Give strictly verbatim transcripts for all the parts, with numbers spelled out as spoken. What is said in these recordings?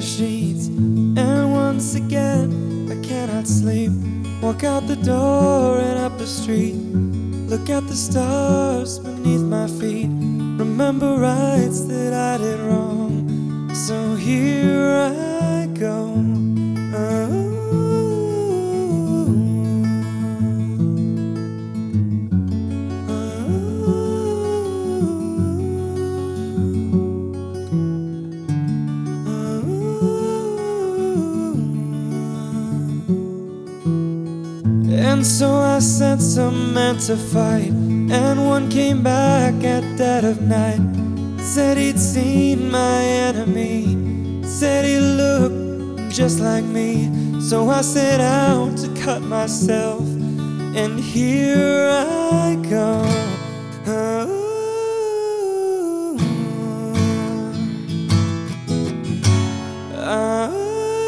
sheets, and once again I cannot sleep. Walk out the door and up the street, look at the stars beneath my feet. Remember rights that I did wrong, so here I go. Oh. And so I sent some men to fight, and one came back at dead of night. Said he'd seen my enemy, said he looked just like me. So I set out to cut myself, and here I go. Oh. Oh.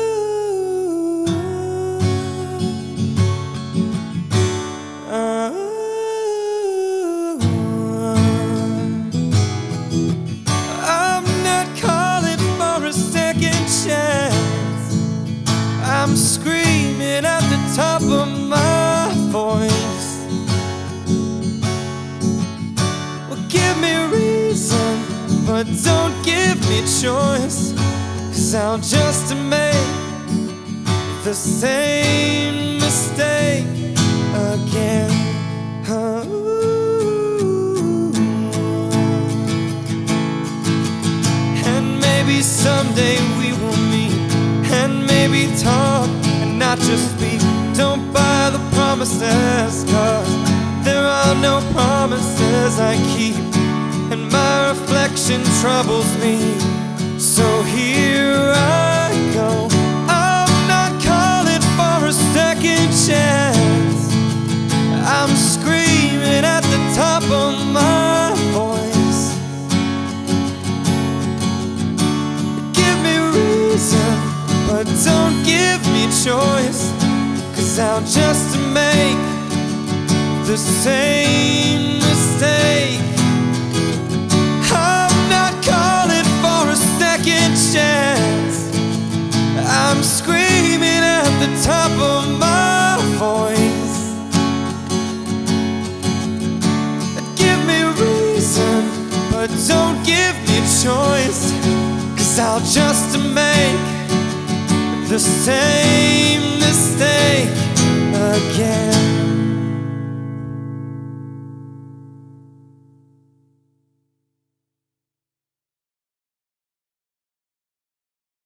I'm screaming at the top of my voice. Well, give me reason, but don't give me choice, 'cause I'll just make the same mistake again. Oh. And maybe someday we will meet, and maybe talk and not just speak. Don't buy the promises, 'cause there are no promises I keep, and my reflection troubles me. So here I go. I'm not calling for a second chance, I'm screaming at the top of my voice. Give me reason, but don't give me choice, 'cause I'll just make the same mistake. I'm not calling for a second chance, I'm screaming at the top of my voice. Give me reason, but don't give me choice, 'cause I'll just make the same mistake again.